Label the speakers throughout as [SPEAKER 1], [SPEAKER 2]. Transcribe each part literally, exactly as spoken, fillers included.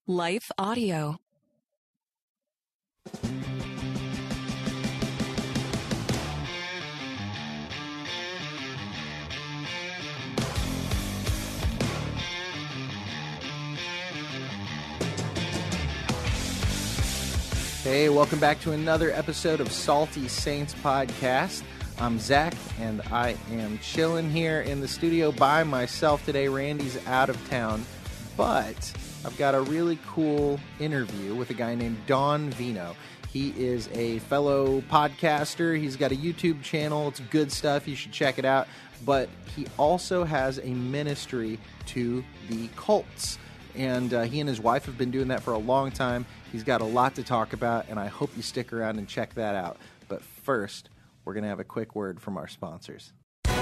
[SPEAKER 1] Life Audio.
[SPEAKER 2] Hey, welcome back to another episode of Salty Saints Podcast. I'm Zach, and I am chilling here in the studio by myself today. Randy's out of town, but I've got a really cool interview with a guy named Don Vino. He is a fellow podcaster. He's got a YouTube channel. It's good stuff. You should check it out. But he also has a ministry to the cults. And uh, he and his wife have been doing that for a long time. He's got a lot to talk about, and I hope you stick around and check that out. But first, we're going to have a quick word from our sponsors.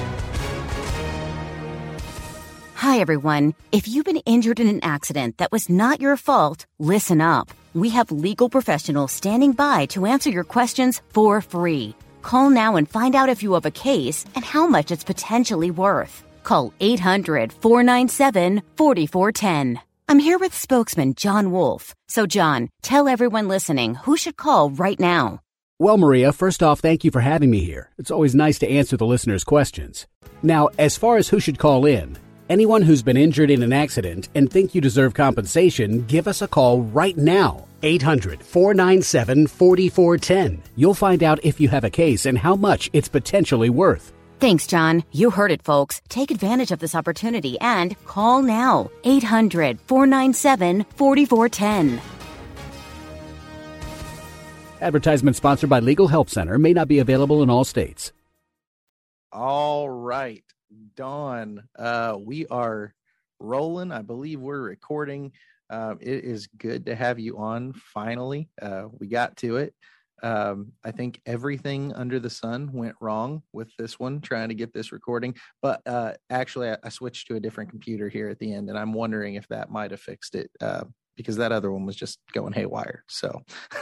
[SPEAKER 3] Hi, everyone. If you've been injured in an accident that was not your fault, listen up. We have legal professionals standing by to answer your questions for free. Call now and find out if you have a case and how much it's potentially worth. Call eight hundred, four nine seven, four four one zero. I'm here with spokesman John Wolf. So, John, tell everyone listening who should call right now.
[SPEAKER 4] Well, Maria, first off, thank you for having me here. It's always nice to answer the listeners' questions. Now, as far as who should call in, anyone who's been injured in an accident and think you deserve compensation, give us a call right now. eight hundred, four nine seven, four four one zero. You'll find out if you have a case and how much it's potentially worth.
[SPEAKER 3] Thanks, John. You heard it, folks. Take advantage of this opportunity and call now. eight hundred, four nine seven, four four one zero.
[SPEAKER 4] Advertisement sponsored by Legal Help Center. May not be available in all states.
[SPEAKER 2] All right, Don, uh, we are rolling. I believe we're recording. Uh, it is good to have you on, finally. Uh, we got to it. Um, I think everything under the sun went wrong with this one, trying to get this recording. But uh, actually, I, I switched to a different computer here at the end, and I'm wondering if that might have fixed it uh, because that other one was just going haywire. So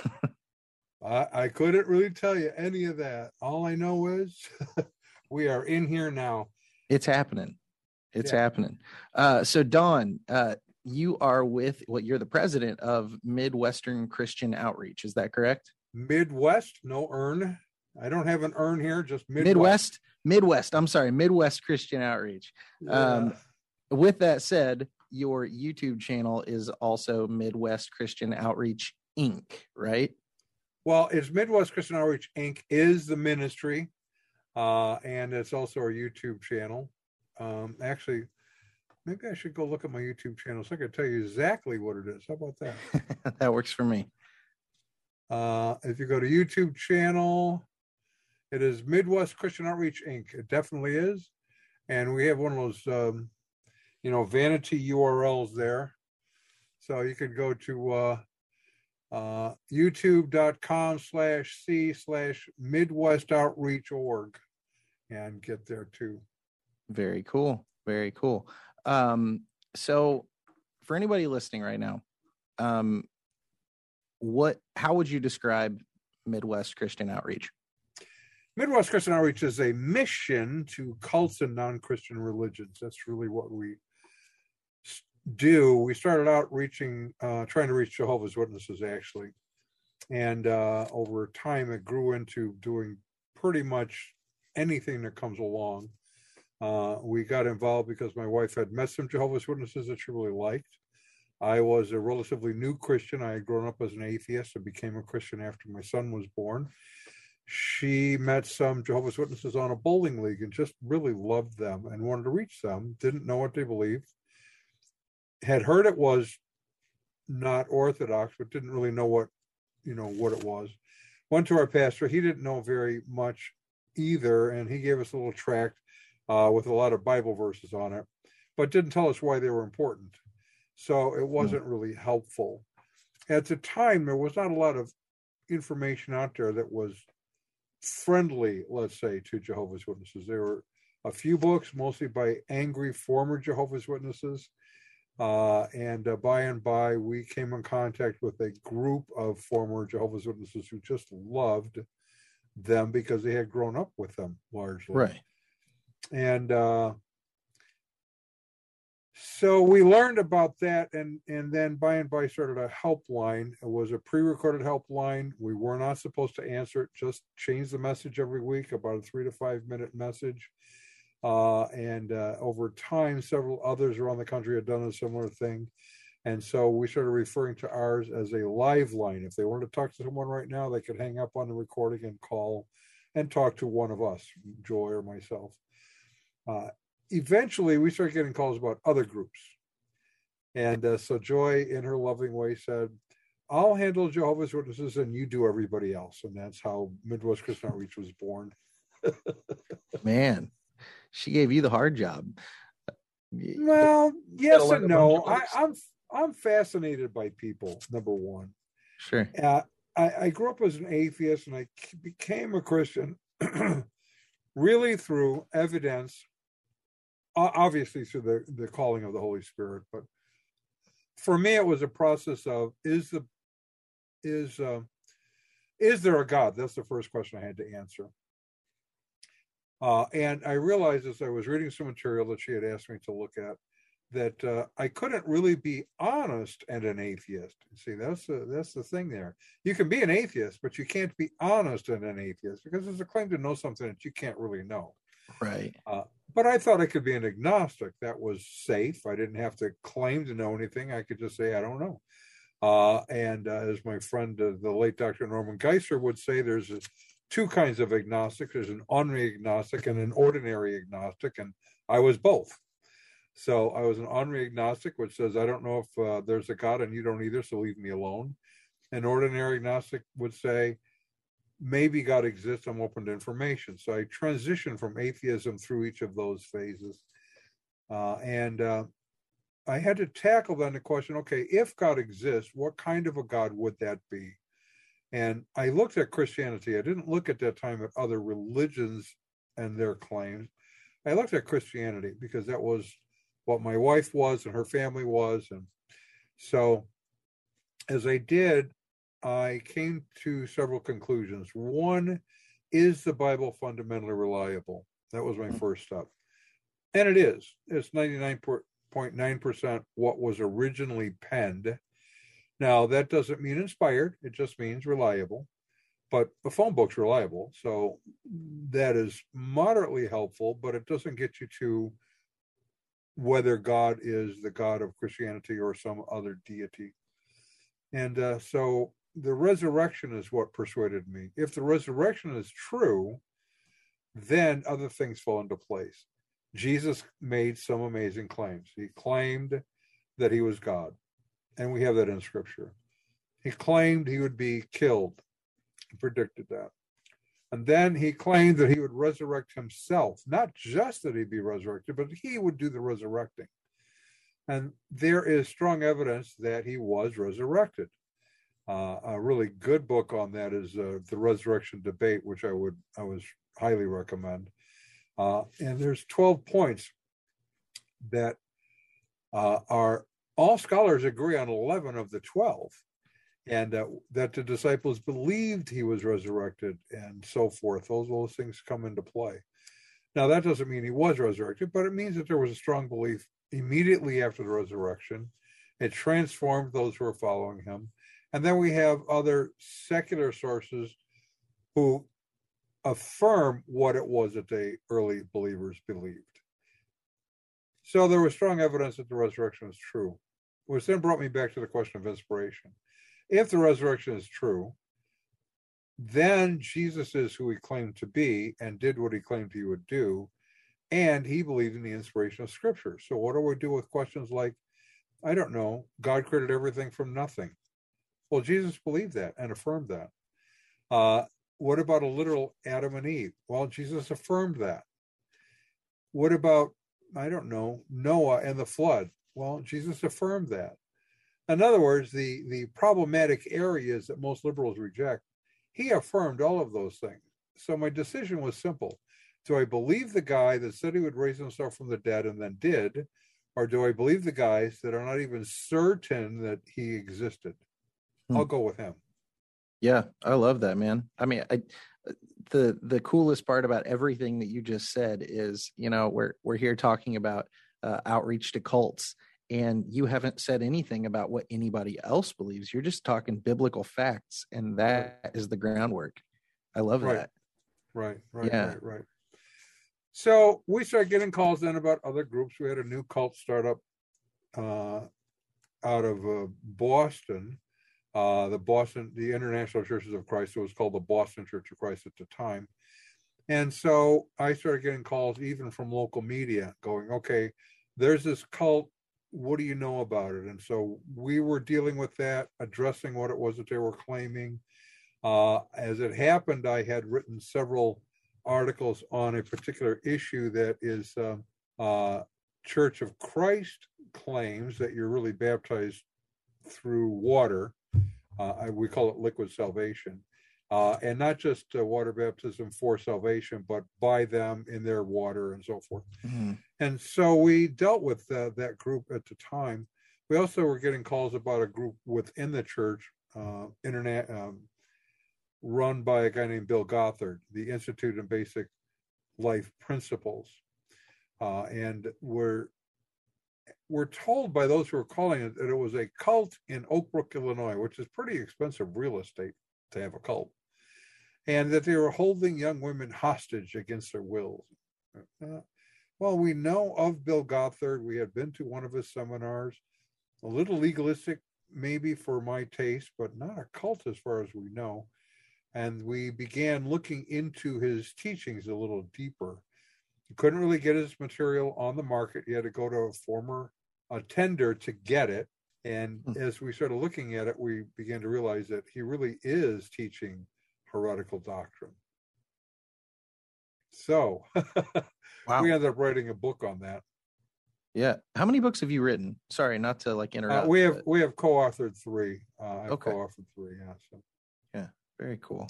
[SPEAKER 5] I, I couldn't really tell you any of that. All I know is we are in here now.
[SPEAKER 2] It's happening. It's
[SPEAKER 5] yeah.
[SPEAKER 2] happening. Uh, so, Don, uh, you are with, well, you're the president of Midwestern Christian Outreach. Is that correct?
[SPEAKER 5] Midwest, no urn. I don't have an urn here, just Midwest.
[SPEAKER 2] Midwest, Midwest. I'm sorry, Midwest Christian Outreach.
[SPEAKER 5] Yeah.
[SPEAKER 2] Um, with that said, your YouTube channel is also Midwest Christian Outreach Incorporated, right?
[SPEAKER 5] Well, it's Midwest Christian Outreach Incorporated is the ministry, uh, and it's also our YouTube channel. Um, actually, maybe I should go look at my YouTube channel so I can tell you exactly what it is. How about that?
[SPEAKER 2] That works for me.
[SPEAKER 5] Uh, if you go to YouTube channel, it is Midwest Christian Outreach Incorporated. It definitely is. And we have one of those, um, you know, vanity U R Ls there. So you can go to uh, uh, youtube.com slash C slash Midwest Outreach org and get there too.
[SPEAKER 2] Very cool. Very cool. Um, so for anybody listening right now, um, What? How would you describe Midwest Christian Outreach?
[SPEAKER 5] Midwest Christian Outreach is a mission to cults and non-Christian religions. That's really what we do. We started out reaching, uh, trying to reach Jehovah's Witnesses, actually. And uh, over time, it grew into doing pretty much anything that comes along. Uh, we got involved because my wife had met some Jehovah's Witnesses that she really liked. I was a relatively new Christian. I had grown up as an atheist and became a Christian after my son was born. She met some Jehovah's Witnesses on a bowling league and just really loved them and wanted to reach them. Didn't know what they believed. Had heard it was not Orthodox, but didn't really know what, you know, what it was. Went to our pastor. He didn't know very much either, and he gave us a little tract uh, with a lot of Bible verses on it, but didn't tell us why they were important. So it wasn't really helpful. At the time, there was not a lot of information out there that was friendly, let's say, to Jehovah's Witnesses. There were a few books, mostly by angry former Jehovah's Witnesses. Uh, and uh, by and by, we came in contact with a group of former Jehovah's Witnesses who just loved them because they had grown up with them largely.
[SPEAKER 2] Right.
[SPEAKER 5] And uh, So we learned about that, and, and then by and by started a helpline. It was a pre-recorded helpline. We were not supposed to answer it, just change the message every week, about a three to five minute message. Uh, and uh, over time, several others around the country had done a similar thing. And so we started referring to ours as a live line. If they wanted to talk to someone right now, they could hang up on the recording and call and talk to one of us, Joy or myself. Uh, eventually, we started getting calls about other groups. And uh, so Joy, in her loving way, said, I'll handle Jehovah's Witnesses and you do everybody else. And that's how Midwest Christian Outreach was born.
[SPEAKER 2] Man, she gave you the hard job.
[SPEAKER 5] Well, yes and no. I, I'm I'm fascinated by people, number one.
[SPEAKER 2] Sure.
[SPEAKER 5] Uh, I, I grew up as an atheist, and I became a Christian really through evidence, obviously through the, the calling of the Holy Spirit. But for me, it was a process of, is the is uh, is there a God? That's the first question I had to answer. Uh, and I realized as I was reading some material that she had asked me to look at, that uh, I couldn't really be honest and an atheist. See, that's the, that's the thing there. You can be an atheist, but you can't be honest and an atheist, because there's a claim to know something that you can't really know.
[SPEAKER 2] Right.
[SPEAKER 5] Uh, but I thought I could be an agnostic. That was safe. I didn't have to claim to know anything. I could just say, I don't know. Uh, and uh, as my friend, uh, the late Doctor Norman Geisler would say, there's a, two kinds of agnostic. There's an honorary agnostic and an ordinary agnostic, and I was both. So I was an honorary agnostic, which says, I don't know if uh, there's a God and you don't either, so leave me alone. An ordinary agnostic would say, maybe God exists, I'm open to information. So I transitioned from atheism through each of those phases. Uh, and uh, I had to tackle then the question, okay, if God exists, what kind of a God would that be? And I looked at Christianity. I didn't look at that time at other religions and their claims. I looked at Christianity because that was what my wife was and her family was. And so as I did, I came to several conclusions. One, is the Bible fundamentally reliable? That was my first step. And it is. It's ninety-nine point nine percent what was originally penned. Now, that doesn't mean inspired. It just means reliable. But the phone book's reliable. So that is moderately helpful, but it doesn't get you to whether God is the God of Christianity or some other deity. And uh, so the resurrection is what persuaded me. If the resurrection is true, then other things fall into place. Jesus made some amazing claims. He claimed that he was God, and we have that in Scripture. He claimed he would be killed. He predicted that. And then he claimed that he would resurrect himself, not just that he'd be resurrected, but he would do the resurrecting. And there is strong evidence that he was resurrected. Uh, a really good book on that is uh, The Resurrection Debate, which I would I was highly recommend. Uh, and there's twelve points that uh, are, all scholars agree on eleven of the twelve. And uh, that the disciples believed he was resurrected and so forth. Those, those things come into play. Now, that doesn't mean he was resurrected, but it means that there was a strong belief immediately after the resurrection. It transformed those who were following him. And then we have other secular sources who affirm what it was that the early believers believed. So there was strong evidence that the resurrection is true, which then brought me back to the question of inspiration. If the resurrection is true, then Jesus is who he claimed to be and did what he claimed he would do, and he believed in the inspiration of Scripture. So what do we do with questions like, I don't know, God created everything from nothing? Well, Jesus believed that and affirmed that. Uh, what about a literal Adam and Eve? Well, Jesus affirmed that. What about, I don't know, Noah and the flood? Well, Jesus affirmed that. In other words, the, the problematic areas that most liberals reject, he affirmed all of those things. So my decision was simple. Do I believe the guy that said he would raise himself from the dead and then did, or do I believe the guys that are not even certain that he existed? Hmm. I'll go with him.
[SPEAKER 2] Yeah, I love that, man. I mean, I, the the coolest part about everything that you just said is, you know, we're we're here talking about uh, outreach to cults, and you haven't said anything about what anybody else believes. You're just talking biblical facts, and that right. is the groundwork. I love
[SPEAKER 5] right.
[SPEAKER 2] that.
[SPEAKER 5] Right, right,
[SPEAKER 2] yeah.
[SPEAKER 5] right, right. So we started getting calls then about other groups. We had a new cult startup uh, out of uh, Boston, uh, the Boston, the International Churches of Christ. It was called the Boston Church of Christ at the time. And so I started getting calls even from local media going, okay, there's this cult. What do you know about it? And so we were dealing with that, addressing what it was that they were claiming. Uh, as it happened, I had written several articles on a particular issue that is uh, uh, Church of Christ claims that you're really baptized through water. Uh, I, we call it liquid salvation. Uh, and not just uh, water baptism for salvation, but by them in their water and so forth. Mm-hmm. And so we dealt with uh, that group at the time. We also were getting calls about a group within the church, uh, internet, um, run by a guy named Bill Gothard, the Institute in Basic Life Principles. Uh, and we're, we're told by those who are calling it that it was a cult in Oak Brook, Illinois, which is pretty expensive real estate to have a cult, and that they were holding young women hostage against their wills. Uh, well, we know of Bill Gothard. We had been to one of his seminars, a little legalistic maybe for my taste, but not a cult as far as we know. And we began looking into his teachings a little deeper. You couldn't really get his material on the market. You had to go to a former attender to get it. And as we started looking at it, we began to realize that he really is teaching heretical doctrine. So wow. We ended up writing a book on that.
[SPEAKER 2] Yeah. How many books have you written? Sorry, not to like interrupt.
[SPEAKER 5] Uh, we have
[SPEAKER 2] but...
[SPEAKER 5] we have co-authored three. Uh, I've
[SPEAKER 2] okay.
[SPEAKER 5] co-authored three. Yeah. So.
[SPEAKER 2] Yeah. Very cool.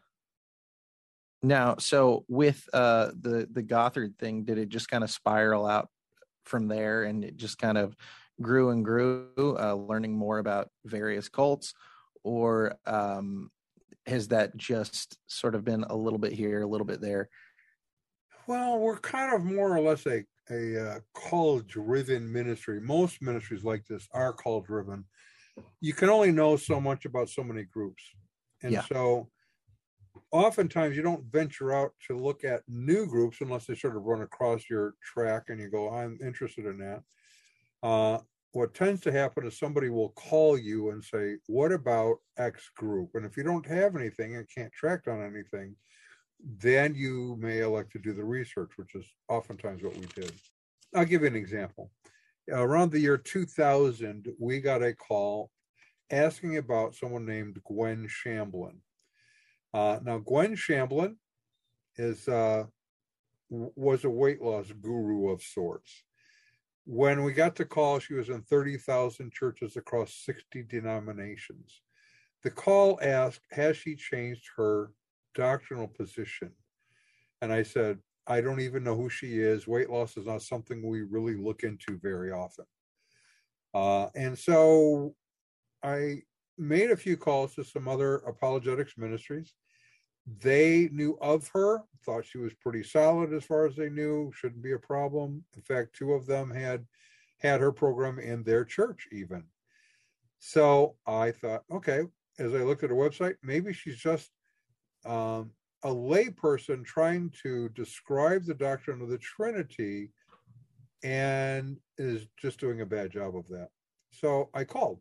[SPEAKER 2] Now, so with uh, the the Gothard thing, did it just kind of spiral out from there, and it just kind of grew and grew, uh, learning more about various cults, or um, has that just sort of been a little bit here, a little bit there?
[SPEAKER 5] Well, we're kind of more or less a, a uh, call-driven ministry. Most ministries like this are call-driven. You can only know so much about so many groups. And yeah. so oftentimes you don't venture out to look at new groups unless they sort of run across your track and you go, I'm interested in that. Uh, what tends to happen is somebody will call you and say, what about X group? And if you don't have anything and can't track down anything, then you may elect to do the research, which is oftentimes what we did. I'll give you an example. Around the year two thousand, we got a call asking about someone named Gwen Shamblin. Uh, now, Gwen Shamblin is uh, was a weight loss guru of sorts. When we got the call, she was in thirty thousand churches across sixty denominations. The call asked, has she changed her doctrinal position? And I said, I don't even know who she is. Weight loss is not something we really look into very often. Uh, and so I made a few calls to some other apologetics ministries. They knew of her, thought she was pretty solid as far as they knew, shouldn't be a problem. In fact, two of them had had her program in their church even. So I thought, okay, as I looked at her website, maybe she's just um, a lay person trying to describe the doctrine of the Trinity and is just doing a bad job of that. So I called.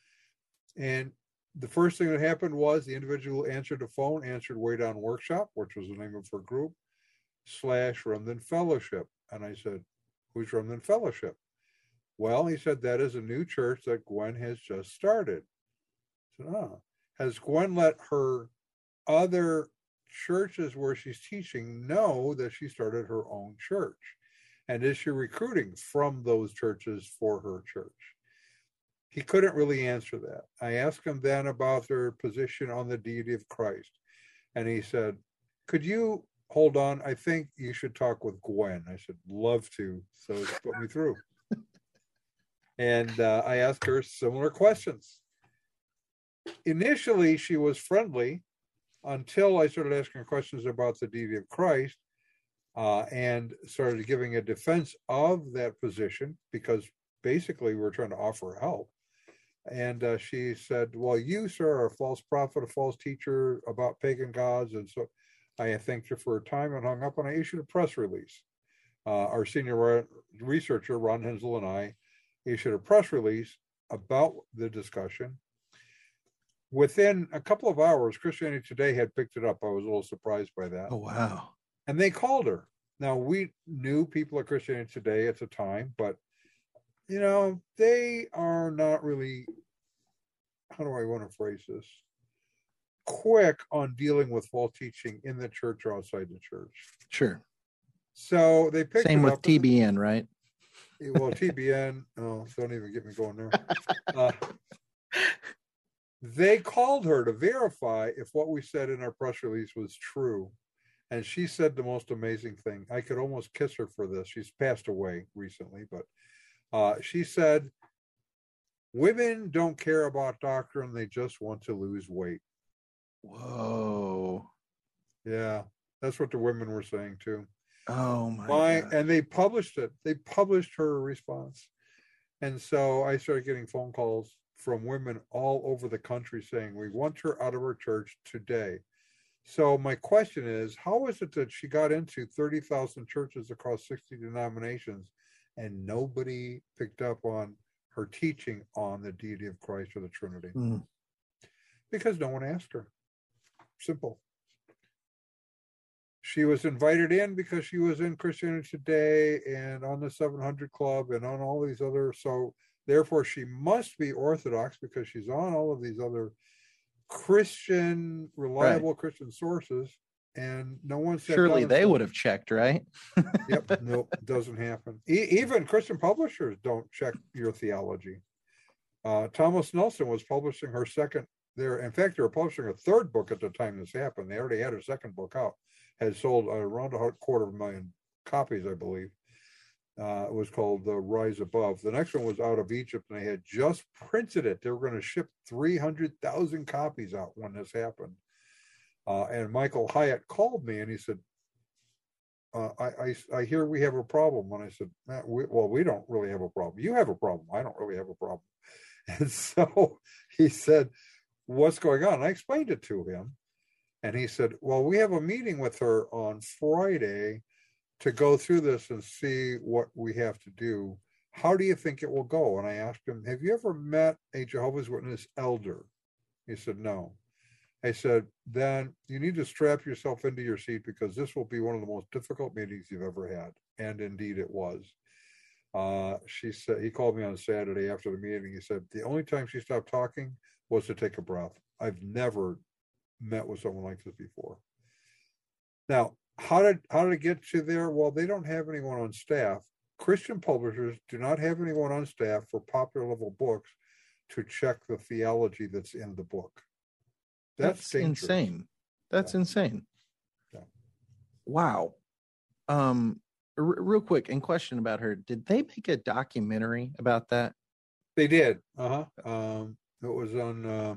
[SPEAKER 5] And the first thing that happened was the individual answered the phone, answered Way Down Workshop, which was the name of her group, slash Remnant Fellowship. And I said, who's Remnant Fellowship? Well, he said, that is a new church that Gwen has just started. I said, oh. Has Gwen let her other churches where she's teaching know that she started her own church? And is she recruiting from those churches for her church? He couldn't really answer that. I asked him then about their position on the deity of Christ. And he said, could you hold on? I think you should talk with Gwen. I said, love to. So he put me through. And uh, I asked her similar questions. Initially, she was friendly until I started asking her questions about the deity of Christ. uh, and started giving a defense of that position because basically we're trying to offer help. And uh, she said, well, you, sir, are a false prophet, a false teacher about pagan gods. And so I thanked her for her time and hung up, and I issued a press release. Uh, our senior researcher, Ron Hensel, and I issued a press release about the discussion. Within a couple of hours, Christianity Today had picked it up. I was a little surprised by that.
[SPEAKER 2] Oh, wow.
[SPEAKER 5] And they called her. Now, we knew people at Christianity Today at the time, but, you know, they are not really, how do I want to phrase this? Quick on dealing with false teaching in the church or outside the church.
[SPEAKER 2] Sure.
[SPEAKER 5] So they picked
[SPEAKER 2] Same
[SPEAKER 5] it
[SPEAKER 2] with
[SPEAKER 5] up
[SPEAKER 2] T B N, right?
[SPEAKER 5] Well, T B N, oh, don't even get me going there. Uh, they called her to verify if what we said in our press release was true. And she said the most amazing thing. I could almost kiss her for this. She's passed away recently, but uh, she said, women don't care about doctrine. They just want to lose weight.
[SPEAKER 2] Whoa.
[SPEAKER 5] Yeah, that's what the women were saying too.
[SPEAKER 2] Oh my,
[SPEAKER 5] my
[SPEAKER 2] God.
[SPEAKER 5] And they published it. They published her response. And so I started getting phone calls from women all over the country saying, we want her out of our church today. So my question is, how is it that she got into thirty thousand churches across sixty denominations and nobody picked up on her teaching on the deity of Christ or the Trinity?
[SPEAKER 2] Mm.
[SPEAKER 5] Because no one asked her. Simple. She was invited in because she was in Christianity Today and on the seven hundred Club and on all these other, so therefore she must be Orthodox because she's on all of these other Christian, reliable right. Christian sources, and no one said.
[SPEAKER 2] Surely they would have checked, right?
[SPEAKER 5] Yep, nope, doesn't happen. E- even Christian publishers don't check your theology. Uh, Thomas Nelson was publishing her second there. In fact, they were publishing a third book at the time this happened. They already had her second book out. Had sold uh, around a quarter of a million copies, I believe. Uh, it was called The Rise Above. The next one was out of Egypt, and they had just printed it. They were going to ship three hundred thousand copies out when this happened. Uh, and Michael Hyatt called me, and he said, uh, I, I, I hear we have a problem. And I said, we, well, we don't really have a problem. You have a problem. I don't really have a problem. And so he said, what's going on? And I explained it to him. And he said, well, we have a meeting with her on Friday to go through this and see what we have to do. How do you think it will go? And I asked him, have you ever met a Jehovah's Witness elder? He said, no. I said, then you need to strap yourself into your seat because this will be one of the most difficult meetings you've ever had. And indeed it was. Uh, she said, he called me on Saturday after the meeting. He said, the only time she stopped talking was to take a breath. I've never met with someone like this before. Now, how did how did it get to there? Well, they don't have anyone on staff. Christian publishers do not have anyone on staff for popular level books to check the theology that's in the book. That's,
[SPEAKER 2] that's insane. That's yeah. insane.
[SPEAKER 5] Yeah.
[SPEAKER 2] Wow. Um, r- real quick, in question about her, did they make a documentary about that?
[SPEAKER 5] They did. Uh huh. Um, it was on. Uh,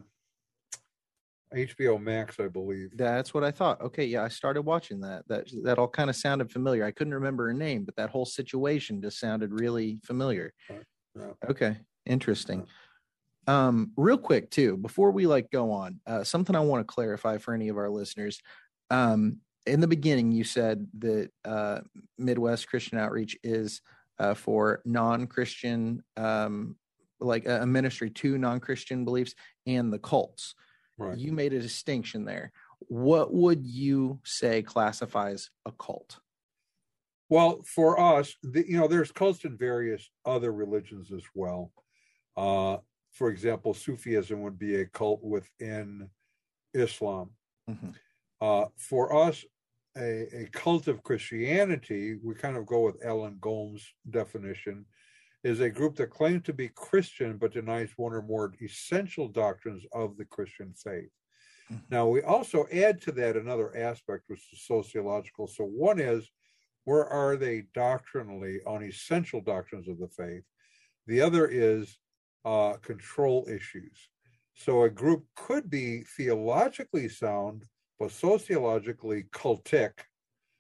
[SPEAKER 5] H B O Max, I believe.
[SPEAKER 2] That's what I thought. Okay, yeah, I started watching that. That that all kind of sounded familiar. I couldn't remember her name, but that whole situation just sounded really familiar.
[SPEAKER 5] Right. Yeah.
[SPEAKER 2] Okay, interesting. Yeah. Um, real quick too, before we like go on, uh, something I want to clarify for any of our listeners. Um, in the beginning, you said that uh, Midwest Christian Outreach is uh, for non-Christian, um, like a ministry to non-Christian beliefs and the cults.
[SPEAKER 5] Right.
[SPEAKER 2] You made a distinction there. What would you say classifies a cult?
[SPEAKER 5] Well, for us, the, you know, there's cults in various other religions as well. Uh, for example, Sufism would be a cult within Islam.
[SPEAKER 2] Mm-hmm.
[SPEAKER 5] Uh, for us, a, a cult of Christianity, we kind of go with Alan Gomes' definition, is a group that claims to be Christian but denies one or more essential doctrines of the Christian faith. Mm-hmm. Now, we also add to that another aspect, which is sociological. So one is, where are they doctrinally on essential doctrines of the faith? The other is uh, control issues. So a group could be theologically sound, but sociologically cultic.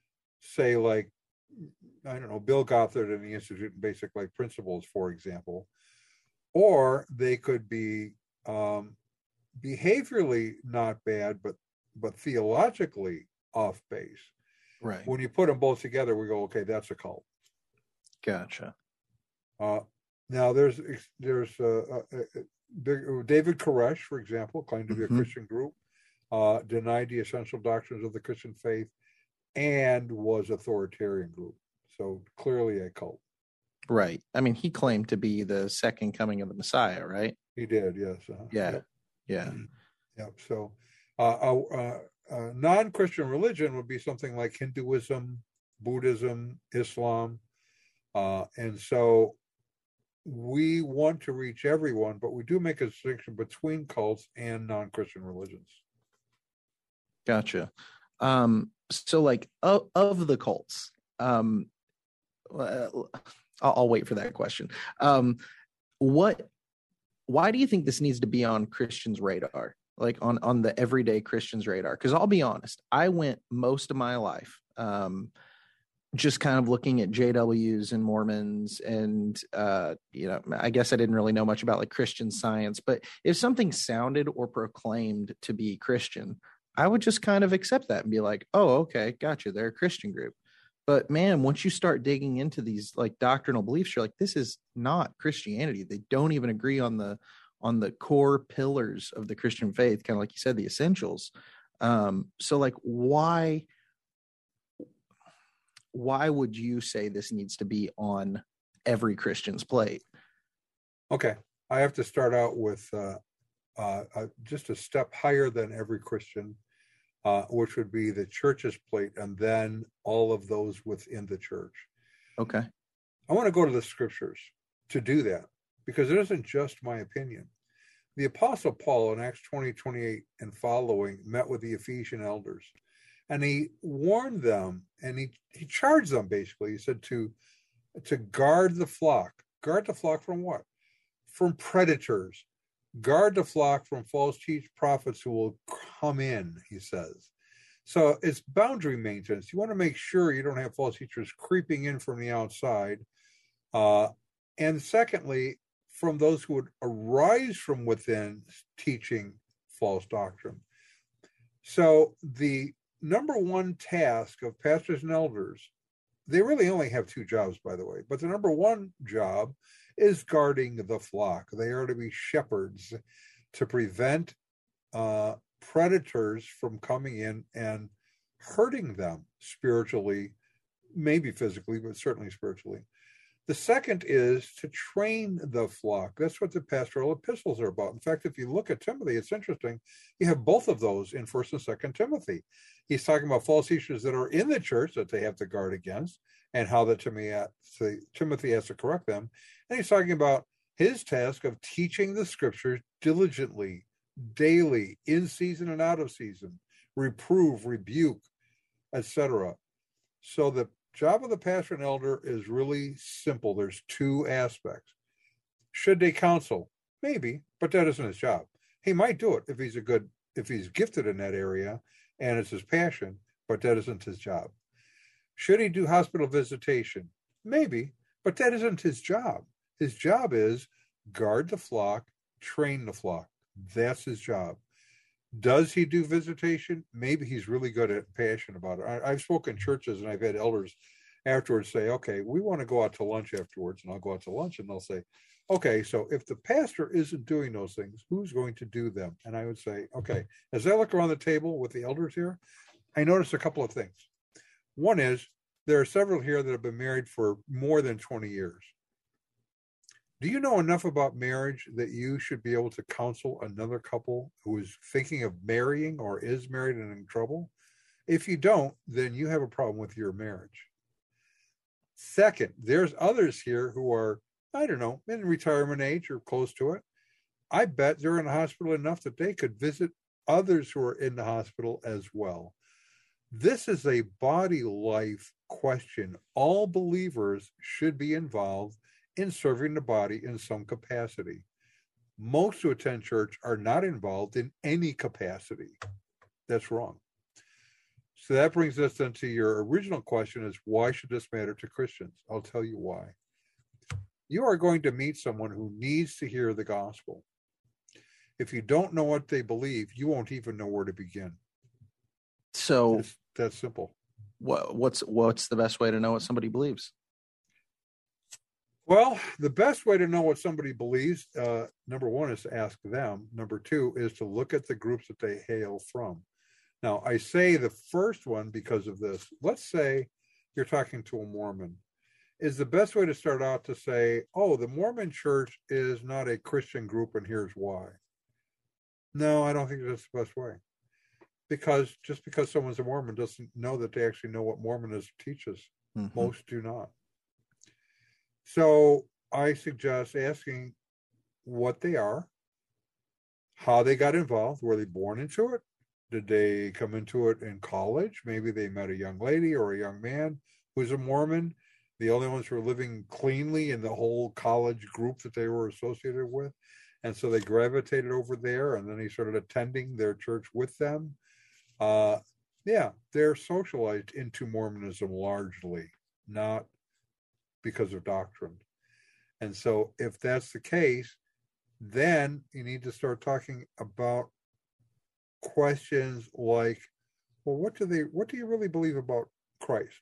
[SPEAKER 5] say like, I don't know, Bill Gothard and the Institute of Basic Life Principles, for example, or they could be um, behaviorally not bad, but but theologically off base.
[SPEAKER 2] Right.
[SPEAKER 5] When you put them both together, we go, okay, that's a cult.
[SPEAKER 2] Gotcha.
[SPEAKER 5] Uh, now there's there's uh, uh, uh, David Koresh, for example, claimed to be
[SPEAKER 2] Mm-hmm.
[SPEAKER 5] a Christian group, uh, denied the essential doctrines of the Christian faith, and was authoritarian group. So clearly a cult.
[SPEAKER 2] Right. I mean, he claimed to be the second coming of the Messiah, right?
[SPEAKER 5] He did, yes. Uh,
[SPEAKER 2] Yeah.
[SPEAKER 5] Yep.
[SPEAKER 2] Yeah.
[SPEAKER 5] Yep. So uh, uh, uh, non-Christian religion would be something like Hinduism, Buddhism, Islam. Uh, and so we want to reach everyone, but we do make a distinction between cults and non-Christian religions.
[SPEAKER 2] Gotcha. Um, so like of, of the cults, um, uh, I'll, I'll wait for that question. Um, what, why do you think this needs to be on Christians' radar? Like on, on the everyday Christian's radar? Because I'll be honest, I went most of my life, um, just kind of looking at J Ws and Mormons and, uh, you know, I guess I didn't really know much about like Christian Science, but if something sounded or proclaimed to be Christian, I would just kind of accept that and be like, oh, okay, gotcha. They're a Christian group. But man, once you start digging into these like doctrinal beliefs, you're like, this is not Christianity. They don't even agree on the, on the core pillars of the Christian faith, kind of like you said, the essentials. Um, so like, why, why would you say this needs to be on every Christian's plate?
[SPEAKER 5] Okay. I have to start out with uh, uh, uh, just a step higher than every Christian, uh, which would be the church's plate, and then all of those within the church.
[SPEAKER 2] Okay.
[SPEAKER 5] I want to go to the scriptures to do that, because it isn't just my opinion. The Apostle Paul in Acts twenty, twenty-eight and following met with the Ephesian elders, and he warned them, and he, he charged them basically. He said to, to guard the flock. Guard the flock from what? From predators. Guard the flock from false teach prophets who will come in, he says. So it's boundary maintenance. You want to make sure you don't have false teachers creeping in from the outside. Uh, and secondly, from those who would arise from within teaching false doctrine. So the number one task of pastors and elders, they really only have two jobs, by the way, but the number one job is guarding the flock. They are to be shepherds to prevent uh, predators from coming in and hurting them spiritually, maybe physically, but certainly spiritually. The second is to train the flock. That's what the pastoral epistles are about. In fact, if you look at Timothy, it's interesting. You have both of those in First and Second Timothy. He's talking about false teachers that are in the church that they have to guard against, and how that Timothy has to correct them. And he's talking about his task of teaching the scriptures diligently, daily, in season and out of season, reprove, rebuke, et cetera. So the job of the pastor and elder is really simple. There's two aspects. Should they counsel? Maybe, but that isn't his job. He might do it if he's a good, if he's gifted in that area and it's his passion, but that isn't his job. Should he do hospital visitation? Maybe, but that isn't his job. His job is guard the flock, train the flock. That's his job. Does he do visitation? Maybe he's really good at passion about it. I, I've spoken in churches and I've had elders afterwards say, okay, we want to go out to lunch afterwards. And I'll go out to lunch and they'll say, okay, so if the pastor isn't doing those things, who's going to do them? And I would say, okay, as I look around the table with the elders here, I noticed a couple of things. One is there are several here that have been married for more than twenty years. Do you know enough about marriage that you should be able to counsel another couple who is thinking of marrying or is married and in trouble? If you don't, then you have a problem with your marriage. Second, there's others here who are, I don't know, in retirement age or close to it. I bet they're in the hospital enough that they could visit others who are in the hospital as well. This is a body life question. All believers should be involved in serving the body in some capacity. Most who attend church are not involved in any capacity. That's wrong. So that brings us into your original question is, why should this matter to Christians? I'll tell you why. You are going to meet someone who needs to hear the gospel. If you don't know what they believe, you won't even know where to begin.
[SPEAKER 2] So
[SPEAKER 5] it's that simple.
[SPEAKER 2] What, what's what's the best way to know what somebody believes?
[SPEAKER 5] Well, the best way to know what somebody believes, uh, number one, is to ask them. Number two is to look at the groups that they hail from. Now, I say the first one because of this. Let's say you're talking to a Mormon. Is the best way to start out to say, oh, the Mormon church is not a Christian group and here's why? No, I don't think that's the best way. Because just because someone's a Mormon doesn't know that they actually know what Mormonism teaches. Mm-hmm. Most do not. So I suggest asking what they are, how they got involved. Were they born into it? Did they come into it in college? Maybe they met a young lady or a young man who's a Mormon. The only ones who were living cleanly in the whole college group that they were associated with. And so they gravitated over there, and then he started attending their church with them. Uh, yeah, they're socialized into Mormonism largely, not because of doctrine. And so if that's the case, then you need to start talking about questions like, well, what do they, what do you really believe about Christ?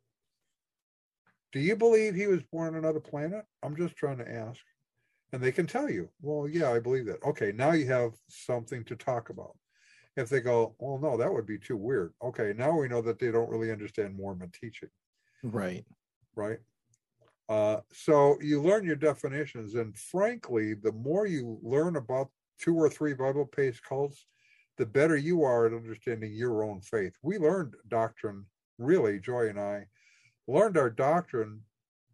[SPEAKER 5] Do you believe he was born on another planet? I'm just trying to ask. And they can tell you, well, yeah, I believe that. Okay, now you have something to talk about. If they go, well, no, that would be too weird. Okay, now we know that they don't really understand Mormon teaching.
[SPEAKER 2] Right.
[SPEAKER 5] Right. Uh, so you learn your definitions. And frankly, the more you learn about two or three Bible-based cults, the better you are at understanding your own faith. We learned doctrine, really, Joy and I, learned our doctrine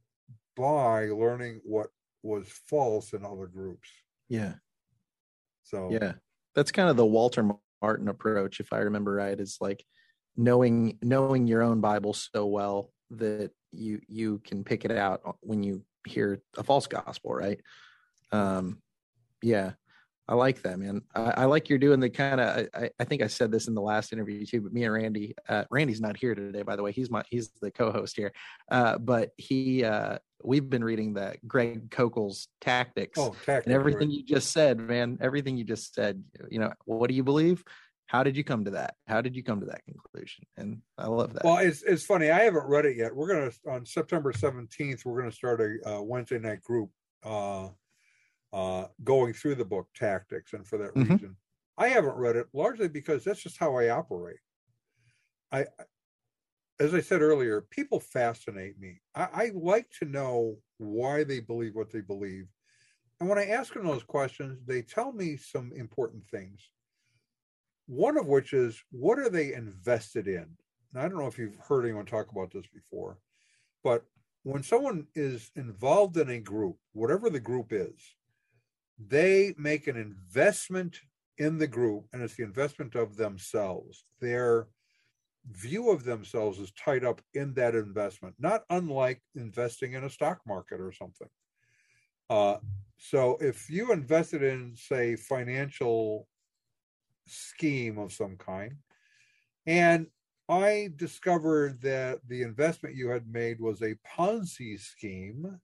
[SPEAKER 5] by learning what was false in other groups.
[SPEAKER 2] Yeah.
[SPEAKER 5] So
[SPEAKER 2] yeah, that's kind of the Walter Martin approach, if I remember right, is like knowing knowing your own Bible so well that you you can pick it out when you hear a false gospel, right? Um, yeah. I like that, man. I, I like you're doing the kind of, I, I think I said this in the last interview too, but me and Randy, uh, Randy's not here today, by the way. He's my, he's the co-host here. Uh, but he, uh, we've been reading the Greg Koukl's Tactics,
[SPEAKER 5] oh, tactics,
[SPEAKER 2] and everything
[SPEAKER 5] right.
[SPEAKER 2] you just said, man, everything you just said, you know, what do you believe? How did you come to that? How did you come to that conclusion? And I love that.
[SPEAKER 5] Well, it's, it's funny. I haven't read it yet. We're going to, on September seventeenth, we're going to start a uh, Wednesday night group, uh, uh going through the book Tactics, and for that mm-hmm. reason I haven't read it, largely because that's just how I operate. I as I said earlier, people fascinate me. I, I like to know why they believe what they believe, and when I ask them those questions, they tell me some important things, one of which is, what are they invested in? Now, I don't know if you've heard anyone talk about this before, but when someone is involved in a group, whatever the group is, they make an investment in the group, and it's the investment of themselves. Their view of themselves is tied up in that investment, not unlike investing in a stock market or something. Uh, so if you invested in, say, financial scheme of some kind, and I discovered that the investment you had made was a Ponzi scheme,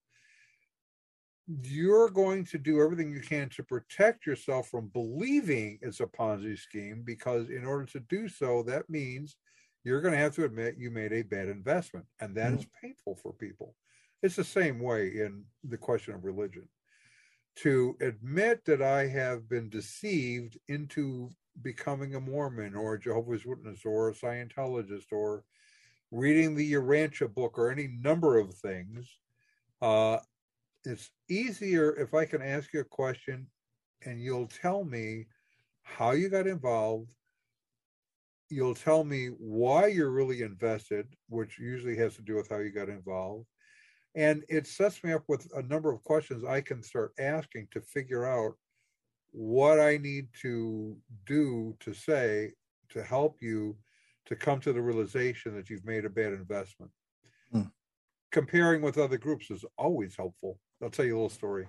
[SPEAKER 5] you're going to do everything you can to protect yourself from believing it's a Ponzi scheme, because in order to do so, that means you're going to have to admit you made a bad investment, and that mm. is painful for people. It's the same way in the question of religion. To admit that I have been deceived into becoming a Mormon or a Jehovah's Witness or a Scientologist or reading the Urantia book or any number of things, uh, it's easier if I can ask you a question and you'll tell me how you got involved. You'll tell me why you're really invested, which usually has to do with how you got involved. And it sets me up with a number of questions I can start asking to figure out what I need to do to say to help you to come to the realization that you've made a bad investment. Hmm. Comparing with other groups is always helpful. I'll tell you a little story.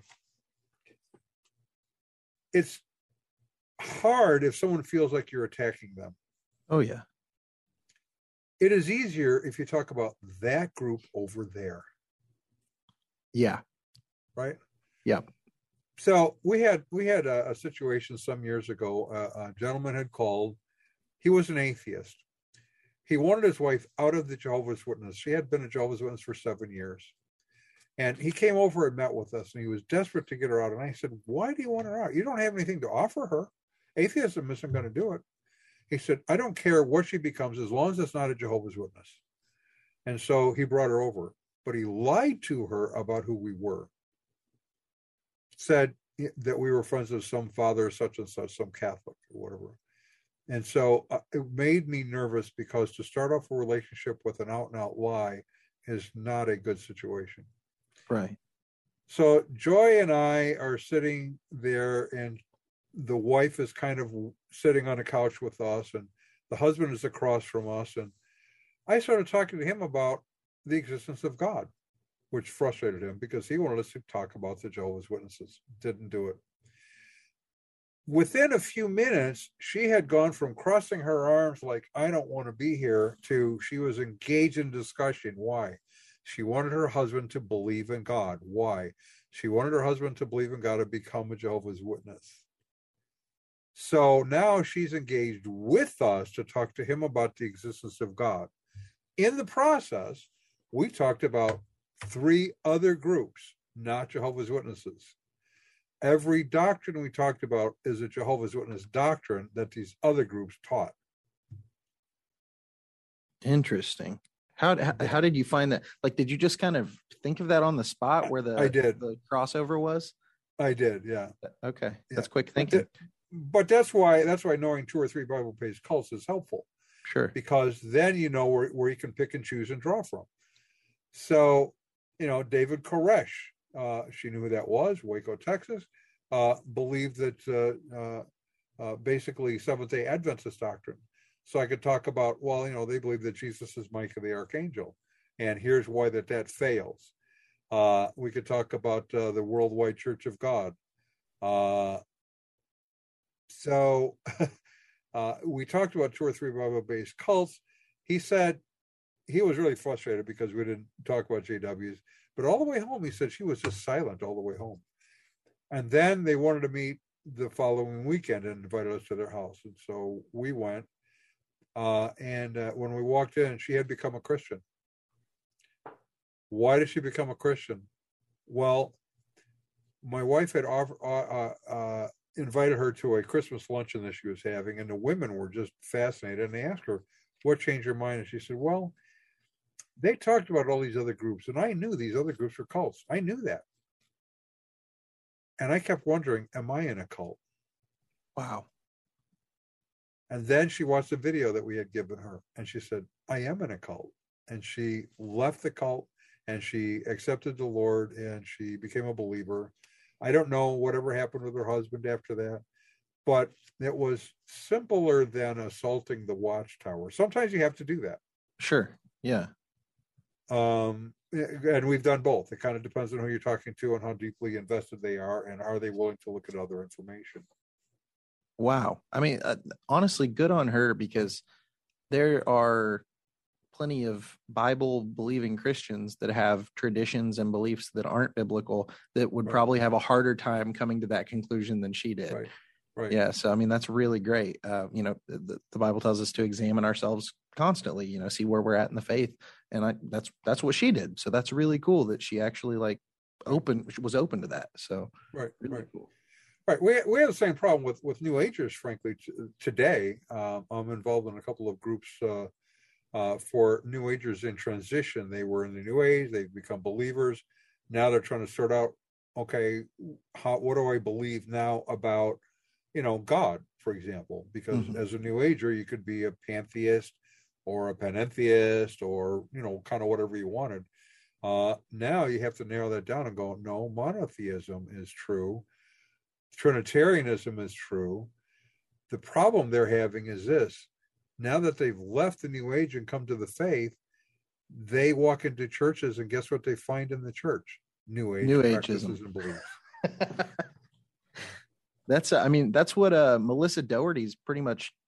[SPEAKER 5] It's hard if someone feels like you're attacking them.
[SPEAKER 2] Oh, yeah.
[SPEAKER 5] it is easier if you talk about that group over there.
[SPEAKER 2] Yeah.
[SPEAKER 5] Right.
[SPEAKER 2] Yeah.
[SPEAKER 5] So we had we had a, a situation some years ago. Uh, a gentleman had called. He was an atheist. He wanted his wife out of the Jehovah's Witness. She had been a Jehovah's Witness for seven years. And he came over and met with us, and he was desperate to get her out. And I said, why do you want her out? You don't have anything to offer her. Atheism isn't going to do it. He said, I don't care what she becomes as long as it's not a Jehovah's Witness. And so he brought her over. But he lied to her about who we were. Said that we were friends of some father, such and such, some Catholic or whatever. And so uh, it made me nervous, because to start off a relationship with an out and out lie is not a good situation.
[SPEAKER 2] Right.
[SPEAKER 5] So Joy and I are sitting there, and the wife is kind of sitting on a couch with us, and the husband is across from us. And I started talking to him about the existence of God, which frustrated him because he wanted us to talk about the Jehovah's Witnesses. Didn't do it. Within a few minutes, she had gone from crossing her arms like, I don't want to be here, to she was engaged in discussion. Why? She wanted her husband to believe in God. Why? She wanted her husband to believe in God and become a Jehovah's Witness. So now she's engaged with us to talk to him about the existence of God. In the process, we talked about three other groups, not Jehovah's Witnesses. Every doctrine we talked about is a Jehovah's Witness doctrine that these other groups taught.
[SPEAKER 2] Interesting. How, how how did you find that? Like, did you just kind of think of that on the spot where the
[SPEAKER 5] I did.
[SPEAKER 2] the crossover was?
[SPEAKER 5] I did, yeah.
[SPEAKER 2] Okay,
[SPEAKER 5] yeah.
[SPEAKER 2] That's quick thinking.
[SPEAKER 5] But, th- but that's why that's why knowing two or three Bible-based cults is helpful.
[SPEAKER 2] Sure.
[SPEAKER 5] Because then you know where, where you can pick and choose and draw from. So, you know, David Koresh, uh, she knew who that was, Waco, Texas, uh, believed that uh, uh, uh, basically Seventh-day Adventist doctrine. So I could talk about, well, you know, they believe that Jesus is Michael the Archangel, and here's why that that fails. Uh, we could talk about uh, the Worldwide Church of God. Uh, so uh, we talked about two or three Bible-based cults. He said he was really frustrated because we didn't talk about J Ws, but all the way home, he said she was just silent all the way home. And then they wanted to meet the following weekend and invited us to their house. And so we went. Uh, and uh, when we walked in, she had become a Christian. Why did she become a Christian? Well, my wife had offer, uh, uh, invited her to a Christmas luncheon that she was having, and the women were just fascinated. And they asked her, what changed her mind? And she said, well, they talked about all these other groups, and I knew these other groups were cults. I knew that. And I kept wondering, am I in a cult?
[SPEAKER 2] Wow.
[SPEAKER 5] And then she watched the video that we had given her, and she said, I am in a cult. And she left the cult, and she accepted the Lord, and she became a believer. I don't know whatever happened with her husband after that, but it was simpler than assaulting the watchtower. Sometimes you have to do that.
[SPEAKER 2] Sure. Yeah.
[SPEAKER 5] Um, and we've done both. It kind of depends on who you're talking to and how deeply invested they are, and are they willing to look at other information.
[SPEAKER 2] Wow. I mean, uh, honestly, good on her, because there are plenty of Bible believing Christians that have traditions and beliefs that aren't biblical that would
[SPEAKER 5] right.
[SPEAKER 2] probably have a harder time coming to that conclusion than she did.
[SPEAKER 5] Right. Right.
[SPEAKER 2] Yeah. So, I mean, that's really great. Uh, you know, the, the Bible tells us to examine ourselves constantly, you know, see where we're at in the faith. And I, that's, that's what she did. So that's really cool that she actually like open was open to that. So
[SPEAKER 5] right.
[SPEAKER 2] Really
[SPEAKER 5] right.
[SPEAKER 2] cool.
[SPEAKER 5] Right. We we have the same problem with, with New Agers, frankly, t- today. Um, I'm involved in a couple of groups uh, uh, for New Agers in transition. They were in the New Age. They've become believers. Now they're trying to sort out, okay, how, what do I believe now about, you know, God, for example? Because mm-hmm. as a New Ager, you could be a pantheist or a panentheist or, you know, kind of whatever you wanted. Uh, now you have to narrow that down and go, no, monotheism is true. Trinitarianism is true. The problem they're having is this. Now that they've left the New Age and come to the faith, they walk into churches and guess what they find in the church? New Age
[SPEAKER 2] New
[SPEAKER 5] practices
[SPEAKER 2] Ageism.
[SPEAKER 5] and beliefs.
[SPEAKER 2] That's, uh, I mean, that's what uh, Melissa Doherty's pretty much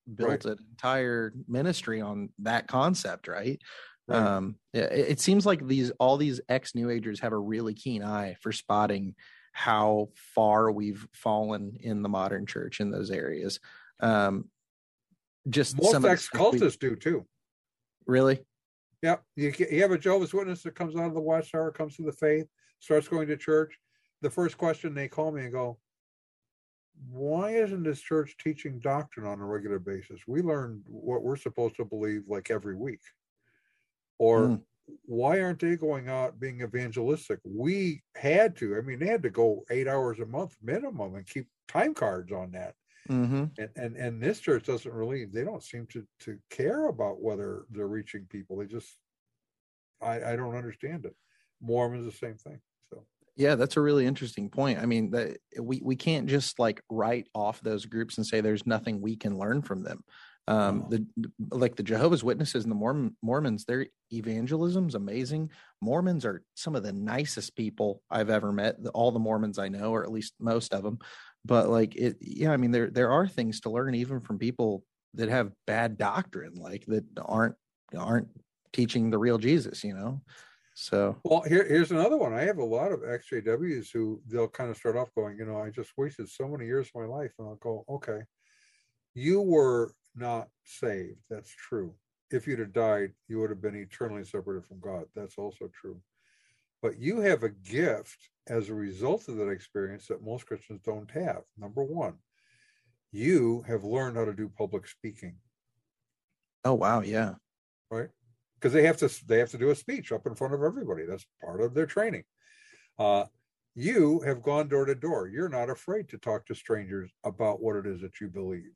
[SPEAKER 2] built
[SPEAKER 5] Right.
[SPEAKER 2] an entire ministry on that concept, right?
[SPEAKER 5] Right.
[SPEAKER 2] Um, it, it seems like these all these ex New Agers have a really keen eye for spotting how far we've fallen in the modern church in those areas. Um, just
[SPEAKER 5] Most
[SPEAKER 2] some of the
[SPEAKER 5] ex
[SPEAKER 2] stuff we-
[SPEAKER 5] cultists do too.
[SPEAKER 2] Really?
[SPEAKER 5] Yeah, you, you have a Jehovah's Witness that comes out of the Watchtower, comes to the faith, starts going to church. The first question they call me and go, why isn't this church teaching doctrine on a regular basis? We learn what we're supposed to believe like every week. Or
[SPEAKER 2] Mm.
[SPEAKER 5] why aren't they going out being evangelistic? We had to. I mean, they had to go eight hours a month minimum and keep time cards on that.
[SPEAKER 2] Mm-hmm.
[SPEAKER 5] And, and and this church doesn't really, they don't seem to to care about whether they're reaching people. They just, I, I don't understand it. Mormons, the same thing. So
[SPEAKER 2] Yeah, that's a really interesting point. I mean, that we, we can't just like write off those groups and say there's nothing we can learn from them. Um,
[SPEAKER 5] Oh.
[SPEAKER 2] the like the Jehovah's Witnesses and the Mormon, Mormons, their evangelism's amazing. Mormons are some of the nicest people I've ever met. The, all the Mormons I know, or at least most of them. But like it, yeah, I mean, there there are things to learn even from people that have bad doctrine, like that aren't aren't teaching the real Jesus, you know. So
[SPEAKER 5] Well, here, here's another one. I have a lot of X J Ws who they'll kind of start off going, you know, I just wasted so many years of my life. And I'll go, okay, you were not saved. That's true. If you'd have died, you would have been eternally separated from God. That's also true. But you have a gift as a result of that experience that most Christians don't have. Number one, you have learned how to do public speaking.
[SPEAKER 2] oh wow, yeah.
[SPEAKER 5] Right? Because they have to they have to do a speech up in front of everybody. That's part of their training. Uh, you have gone door to door. You're not afraid to talk to strangers about what it is that you believe.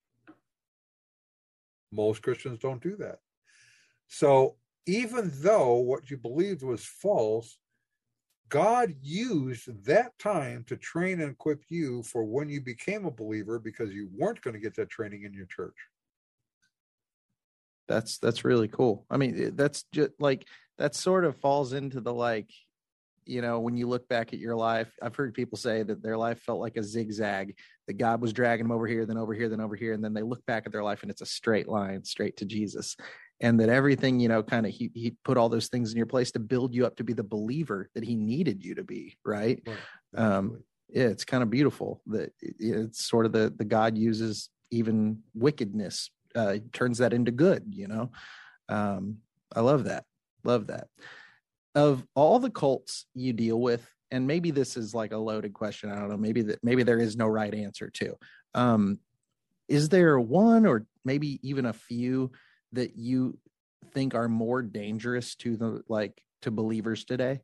[SPEAKER 5] Most Christians don't do that. So even though what you believed was false, God used that time to train and equip you for when you became a believer, because you weren't going to get that training in your church.
[SPEAKER 2] That's that's really cool. I mean, that's just like that sort of falls into the like, you know, when you look back at your life, I've heard people say that their life felt like a zigzag, that God was dragging them over here, then over here, then over here. And then they look back at their life and it's a straight line straight to Jesus. And that everything, you know, kind of he, he put all those things in your place to build you up to be the believer that he needed you to be. Right.
[SPEAKER 5] Right.
[SPEAKER 2] Um, yeah, it's kind of beautiful that it, it's sort of the, the God uses even wickedness, uh, turns that into good, you know? Um, I love that. Love that. Of all the cults you deal with, and maybe this is like a loaded question, I don't know, maybe that maybe there is no right answer to. Um, is there one or maybe even a few that you think are more dangerous to the like to believers today?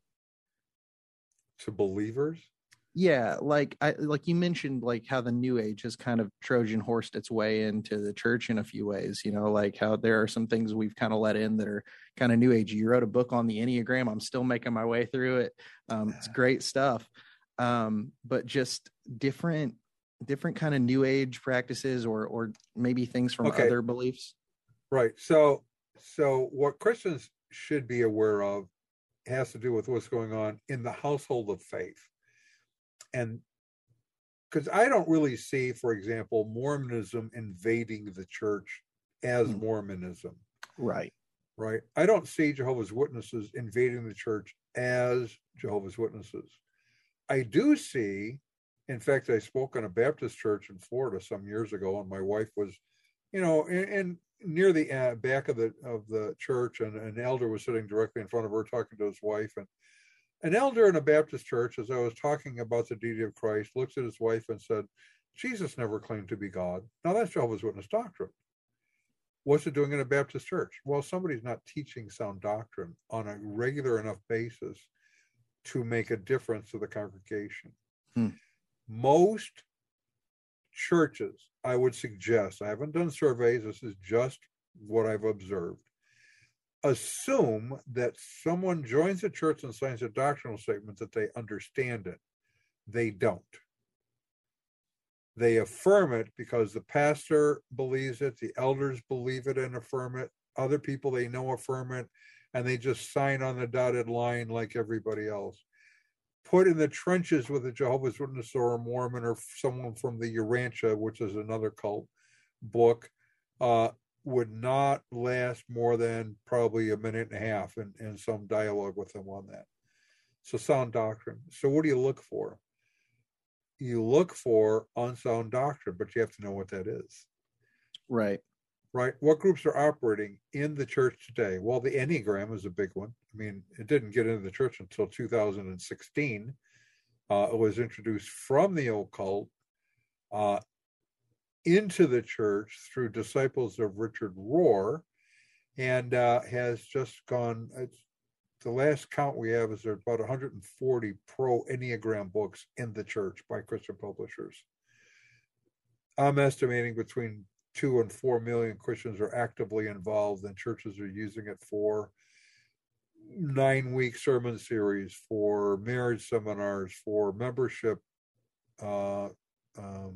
[SPEAKER 5] To believers?
[SPEAKER 2] Yeah, like I like you mentioned, like how the New Age has kind of Trojan horsed its way into the church in a few ways, you know, like how there are some things we've kind of let in that are kind of New Age. You wrote a book on the Enneagram. I'm still making my way through it. Um, it's great stuff. Um, but just different, different kind of New Age practices or, or maybe things from
[SPEAKER 5] Okay.
[SPEAKER 2] other beliefs.
[SPEAKER 5] Right. So, so what Christians should be aware of has to do with what's going on in the household of faith. And because I don't really see, for example, Mormonism invading the church as
[SPEAKER 2] Hmm.
[SPEAKER 5] Mormonism,
[SPEAKER 2] Right.
[SPEAKER 5] right? I don't see Jehovah's Witnesses invading the church as Jehovah's Witnesses. I do see, in fact, I spoke in a Baptist church in Florida some years ago, and my wife was, you know, in, in near the uh, back of the of the church, and an elder was sitting directly in front of her talking to his wife, and an elder in a Baptist church, as I was talking about the deity of Christ, looks at his wife and said, Jesus never claimed to be God. Now that's Jehovah's Witness doctrine. What's it doing in a Baptist church? Well, somebody's not teaching sound doctrine on a regular enough basis to make a difference to the congregation.
[SPEAKER 2] Hmm.
[SPEAKER 5] Most churches, I would suggest, I haven't done surveys, this is just what I've observed, assume that someone joins a church and signs a doctrinal statement that they understand it. They don't. They affirm it because the pastor believes it, the elders believe it and affirm it, other people they know affirm it, and they just sign on the dotted line like everybody else. Put in the trenches with a Jehovah's Witness or a Mormon or someone from the Urantia, which is another cult book, uh, would not last more than probably a minute and a half in, in some dialogue with them on that. So sound doctrine. So what do you look for? You look for unsound doctrine, but you have to know what that is.
[SPEAKER 2] Right.
[SPEAKER 5] Right. What groups are operating in the church today? Well, the Enneagram is a big one. I mean, it didn't get into the church until two thousand sixteen. Uh, it was introduced from the occult uh, into the church through disciples of Richard Rohr, and uh, has just gone. It's, the last count we have is there are about one hundred forty pro Enneagram books in the church by Christian publishers. I'm estimating between two and four million Christians are actively involved, and churches are using it for nine-week sermon series, for marriage seminars, for membership uh, um,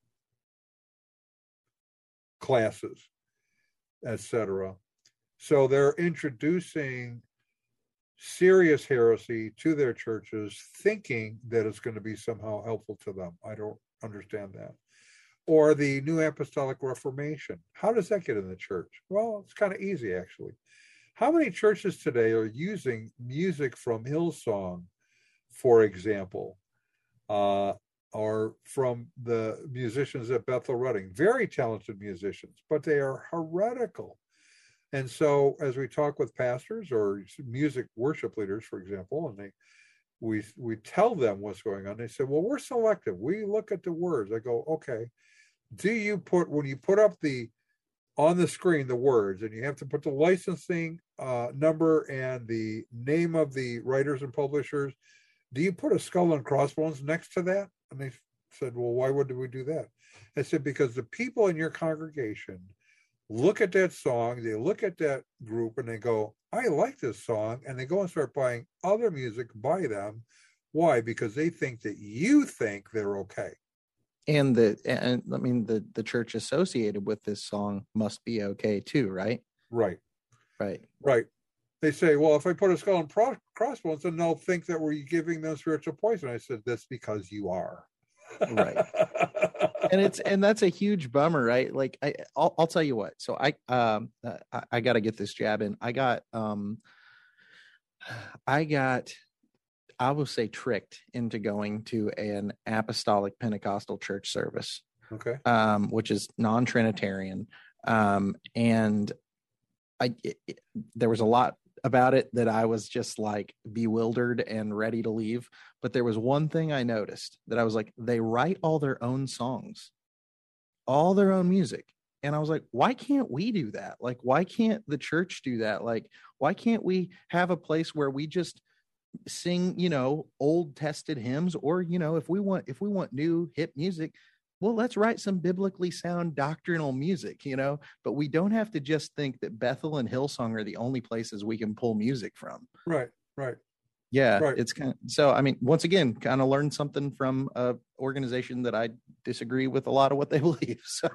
[SPEAKER 5] classes, et cetera. So they're introducing serious heresy to their churches, thinking that it's going to be somehow helpful to them. I don't understand that. Or the New Apostolic Reformation. How does that get in the church? Well, it's kind of easy, actually. How many churches today are using music from Hillsong, for example, uh, or from the musicians at Bethel Redding? Very talented musicians, but they are heretical. And so as we talk with pastors or music worship leaders, for example, and they we we tell them what's going on, they say, well, we're selective. We look at the words. I go, okay, do you put, when you put up the, on the screen, the words, and you have to put the licensing uh, number and the name of the writers and publishers, do you put a skull and crossbones next to that? And they said, well, why would we do that? I said, because the people in your congregation look at that song, they look at that group, and they go, I like this song, and they go and start buying other music by them. Why? Because they think that you think they're okay.
[SPEAKER 2] And the and I mean the the church associated with this song must be okay too, right?
[SPEAKER 5] Right.
[SPEAKER 2] Right.
[SPEAKER 5] Right. They say, well, if I put a skull and pro- crossbones, then they'll think that we're giving them spiritual poison. I said, that's because you are.
[SPEAKER 2] Right. And it's and that's a huge bummer, right? Like I I'll, I'll tell you what. So I um I, I got to get this jab in. I got um I got I will say tricked into going to an apostolic Pentecostal church service.
[SPEAKER 5] Okay.
[SPEAKER 2] Um, which is non-Trinitarian. Um, and I it, it, there was a lot about it that I was just like bewildered and ready to leave. But there was one thing I noticed that I was like, they write all their own songs, all their own music. And I was like, why can't we do that? Like, why can't the church do that? Like, why can't we have a place where we just sing, you know, old tested hymns, or, you know, if we want, if we want new hip music, well, let's write some biblically sound doctrinal music, you know, but we don't have to just think that Bethel and Hillsong are the only places we can pull music from.
[SPEAKER 5] Right. Right.
[SPEAKER 2] Yeah.
[SPEAKER 5] Right.
[SPEAKER 2] It's kind of, so, I mean, once again, kind of learned something from a organization that I disagree with a lot of what they believe. So,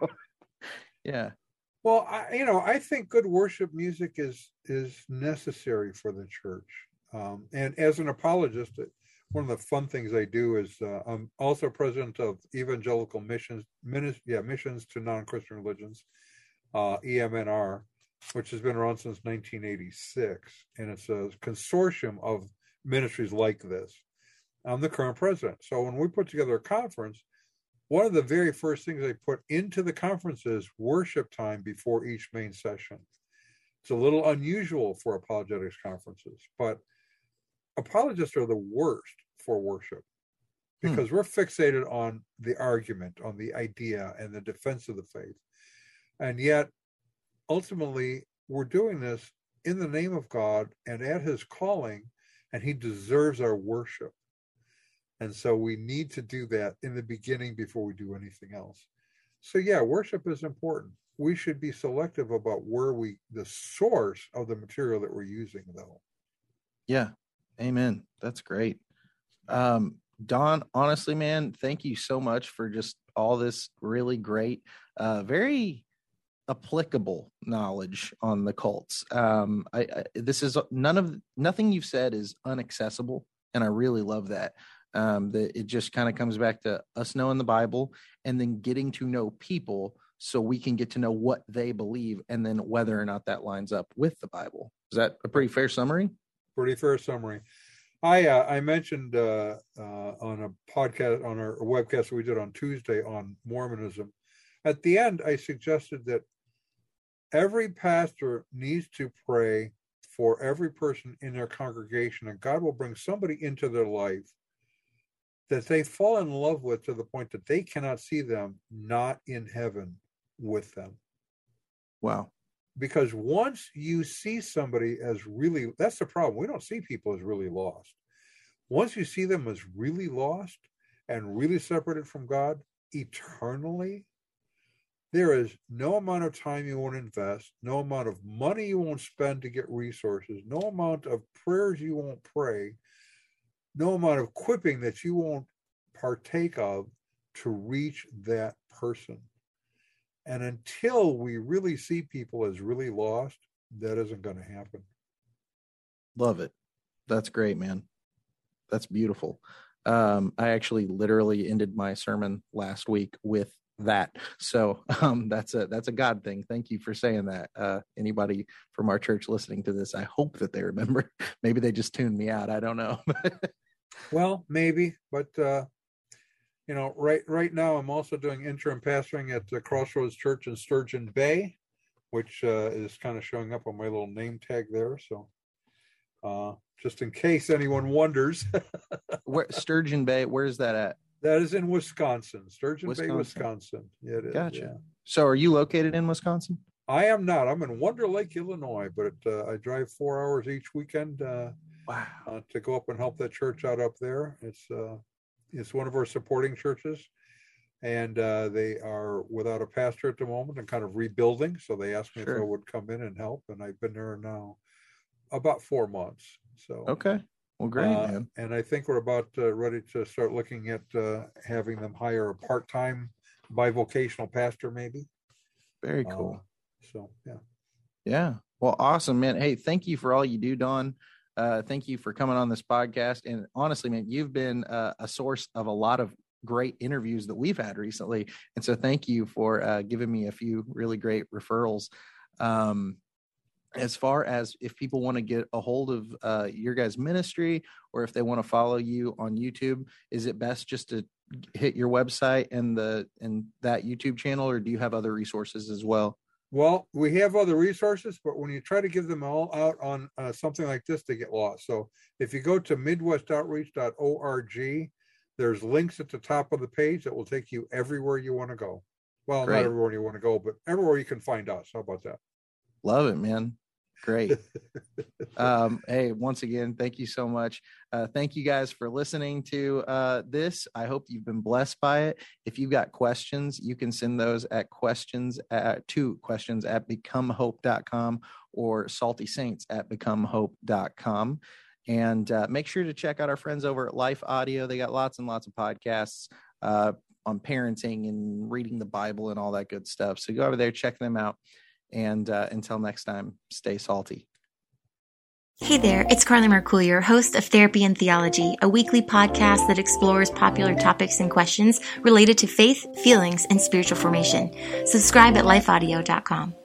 [SPEAKER 2] yeah.
[SPEAKER 5] Well, I, you know, I think good worship music is, is necessary for the church. Um, and as an apologist, one of the fun things I do is uh, I'm also president of Evangelical Missions, Minis, yeah, Missions to Non-Christian Religions, uh, E M N R, which has been around since nineteen eighty-six, and it's a consortium of ministries like this. I'm the current president. So when we put together a conference, one of the very first things I put into the conference is worship time before each main session. It's a little unusual for apologetics conferences, but apologists are the worst for worship because hmm. we're fixated on the argument, on the idea, and the defense of the faith. And yet, ultimately, we're doing this in the name of God and at his calling, and he deserves our worship. And so we need to do that in the beginning before we do anything else. So yeah, worship is important. We should be selective about where we, the source of the material that we're using, though.
[SPEAKER 2] Yeah. Amen. That's great. Um, Don, honestly, man, thank you so much for just all this really great, uh, very applicable knowledge on the cults. Um, I, I, this is none of nothing you've said is inaccessible, and I really love that. Um, that it just kind of comes back to us knowing the Bible and then getting to know people so we can get to know what they believe and then whether or not that lines up with the Bible. Is that a pretty fair summary?
[SPEAKER 5] Pretty fair summary. I uh, I mentioned uh, uh, on a podcast, on our webcast we did on Tuesday on Mormonism, at the end I suggested that every pastor needs to pray for every person in their congregation, and God will bring somebody into their life that they fall in love with to the point that they cannot see them not in heaven with them.
[SPEAKER 2] Wow.
[SPEAKER 5] Because once you see somebody as really, that's the problem. We don't see people as really lost. Once you see them as really lost and really separated from God eternally, there is no amount of time you won't invest, no amount of money you won't spend to get resources, no amount of prayers you won't pray, no amount of equipping that you won't partake of to reach that person. And until we really see people as really lost, that isn't going to happen.
[SPEAKER 2] Love it. That's great, man. That's beautiful. Um, I actually literally ended my sermon last week with that. So um, that's a that's a God thing. Thank you for saying that. Uh, anybody from our church listening to this, I hope that they remember. Maybe they just tuned me out. I don't know.
[SPEAKER 5] Well, maybe, but uh, you know, right right now I'm also doing interim pastoring at the Crossroads Church in Sturgeon Bay, which uh, is kind of showing up on my little name tag there. So uh, just in case anyone wonders.
[SPEAKER 2] Where Sturgeon Bay, where's that at?
[SPEAKER 5] That is in Wisconsin, Sturgeon
[SPEAKER 2] Wisconsin.
[SPEAKER 5] Bay, Wisconsin. Yeah, it is.
[SPEAKER 2] Gotcha.
[SPEAKER 5] Yeah.
[SPEAKER 2] So are you located in Wisconsin?
[SPEAKER 5] I am not. I'm in Wonder Lake, Illinois, but uh, I drive four hours each weekend uh,
[SPEAKER 2] Wow.
[SPEAKER 5] uh, to go up and help that church out up there. It's uh, it's one of our supporting churches, and uh, they are without a pastor at the moment and kind of rebuilding. So they asked me
[SPEAKER 2] Sure.
[SPEAKER 5] if I would come in and help, and I've been there now about four months. So
[SPEAKER 2] Okay. Well, great,
[SPEAKER 5] uh,
[SPEAKER 2] man.
[SPEAKER 5] and I think we're about uh, ready to start looking at uh, having them hire a part-time bivocational pastor, maybe.
[SPEAKER 2] Very cool.
[SPEAKER 5] Uh, so, yeah.
[SPEAKER 2] Yeah. Well, awesome, man. Hey, thank you for all you do, Don. Uh, thank you for coming on this podcast. And honestly, man, you've been uh, a source of a lot of great interviews that we've had recently. And so thank you for uh, giving me a few really great referrals. Um, as far as if people want to get a hold of uh, your guys' ministry, or if they want to follow you on YouTube, is it best just to hit your website and the and that YouTube channel, or do you have other resources as well?
[SPEAKER 5] Well, we have other resources, but when you try to give them all out on uh, something like this, they get lost. So if you go to midwest outreach dot org, there's links at the top of the page that will take you everywhere you want to go. Well,
[SPEAKER 2] Great.
[SPEAKER 5] Not everywhere you want to go, but everywhere you can find us. How about that?
[SPEAKER 2] Love it, man. Great. um, hey, once again, thank you so much. Uh, thank you guys for listening to uh, this. I hope you've been blessed by it. If you've got questions, you can send those at questions at to questions at become hope dot com or salty saints at become hope dot com. And uh, make sure to check out our friends over at Life Audio. They got lots and lots of podcasts uh, on parenting and reading the Bible and all that good stuff. So go over there, check them out. And uh, until next time, stay salty.
[SPEAKER 1] Hey there, it's Carly Mercourier, host of Therapy and Theology, a weekly podcast that explores popular topics and questions related to faith, feelings, and spiritual formation. Subscribe at life audio dot com.